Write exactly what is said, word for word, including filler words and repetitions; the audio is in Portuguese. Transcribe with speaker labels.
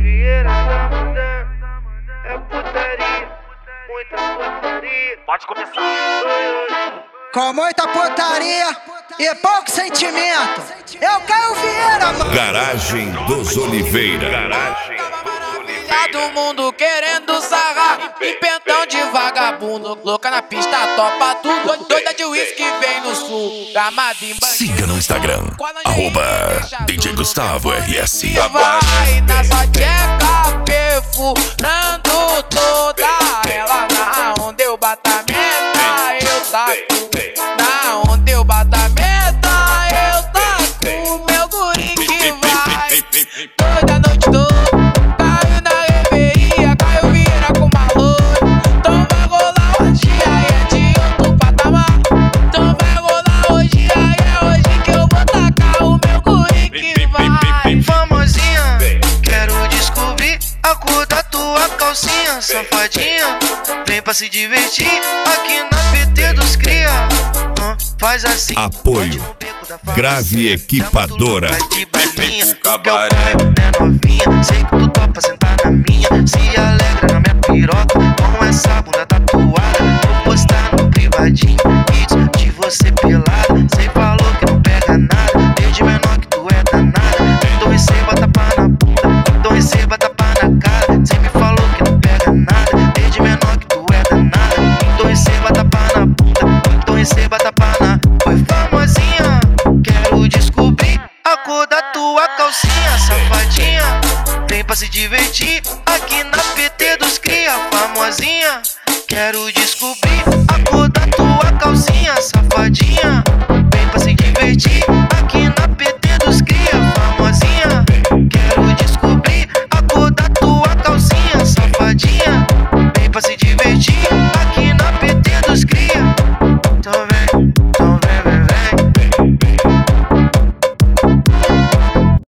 Speaker 1: Vieira tá mandando, é putaria, muita putaria.
Speaker 2: Pode começar.
Speaker 3: Com muita putaria e pouco sentimento. Eu Caio Vieira, mano.
Speaker 4: Garagem dos Oliveira.
Speaker 2: Garagem dos Oliveira.
Speaker 5: Do mundo querendo sarrar, em pentão de vagabundo, louca na pista, topa tudo, doida de uísque vem no sul, gamada em banho.
Speaker 4: Siga no Instagram, arroba D J Gustavo R S.
Speaker 5: Vai na sua tcheca, perfurando toda ela, na onda eu bato a meta, eu taco, na onda eu bato a meta, eu taco, meu guri que vai, toda noite toda.
Speaker 1: Safadinha, vem pra se divertir aqui na P T dos cria. uh, Faz assim.
Speaker 4: Apoio Grave Equipadora.
Speaker 1: O cabaré é novinha, sei que tu topa sentar na minha. Se alegra na minha piroca com essa bunda tatuada. Vou postar no privadinho vídeos de você pelada. Cê falou que não pega nada, desde menor que tu é danada. Então receba tapa na bunda, então receba tapa na cara. Cê me falou que não pega nada, desde menor que tu é danada. Então receba tapa na bunda, então receba tapa na. Foi famosinha, quero descobrir a cor da tua calcinha, safadinha. Vem pra se divertir aqui na P T dos cria. Famosinha, quero descobrir a cor da tua calcinha, safadinha.